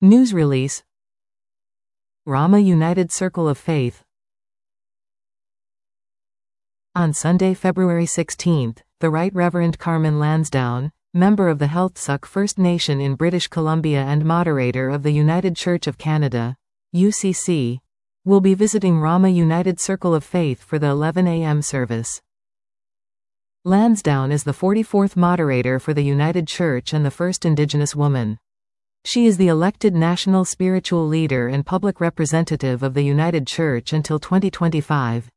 News release. Ramah United Circle of Faith. On Sunday, February 16, the Right Reverend Carmen Lansdowne, member of the Heiltsuk First Nation in British Columbia and moderator of the United Church of Canada, UCC, will be visiting Ramah United Circle of Faith for the 11 a.m. service. Lansdowne is the 44th moderator for the United Church and the first Indigenous woman. She is the elected national spiritual leader and public representative of the United Church until 2025.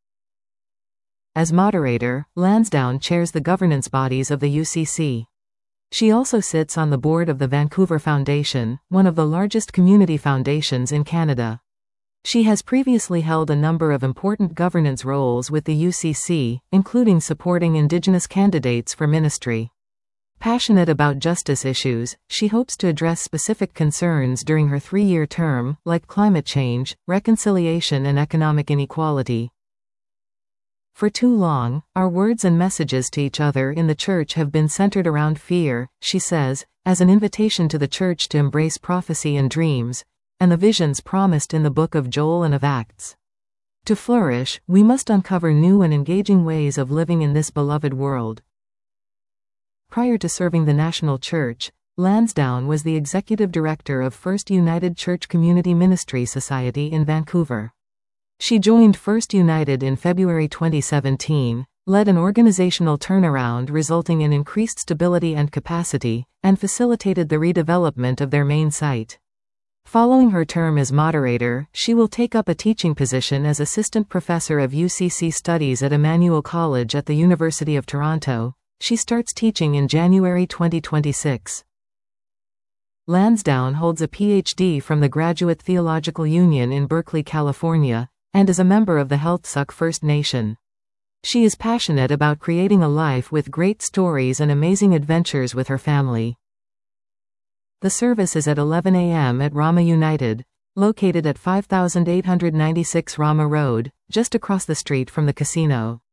As moderator, Lansdowne chairs the governance bodies of the UCC. She also sits on the board of the Vancouver Foundation, one of the largest community foundations in Canada. She has previously held a number of important governance roles with the UCC, including supporting Indigenous candidates for ministry. Passionate about justice issues, she hopes to address specific concerns during her 3-year term, like climate change, reconciliation and economic inequality. For too long, our words and messages to each other in the church have been centered around fear, she says, as an invitation to the church to embrace prophecy and dreams, and the visions promised in the book of Joel and of Acts. To flourish, we must uncover new and engaging ways of living in this beloved world. Prior to serving the National Church, Lansdowne was the executive director of First United Church Community Ministry Society in Vancouver. She joined First United in February 2017, led an organizational turnaround resulting in increased stability and capacity, and facilitated the redevelopment of their main site. Following her term as moderator, she will take up a teaching position as assistant professor of UCC studies at Emmanuel College at the University of Toronto. She starts teaching in January 2026. Lansdowne holds a PhD from the Graduate Theological Union in Berkeley, California, and is a member of the Heiltsuk First Nation. She is passionate about creating a life with great stories and amazing adventures with her family. The service is at 11 a.m. at Ramah United, located at 5896 Ramah Road, just across the street from the casino.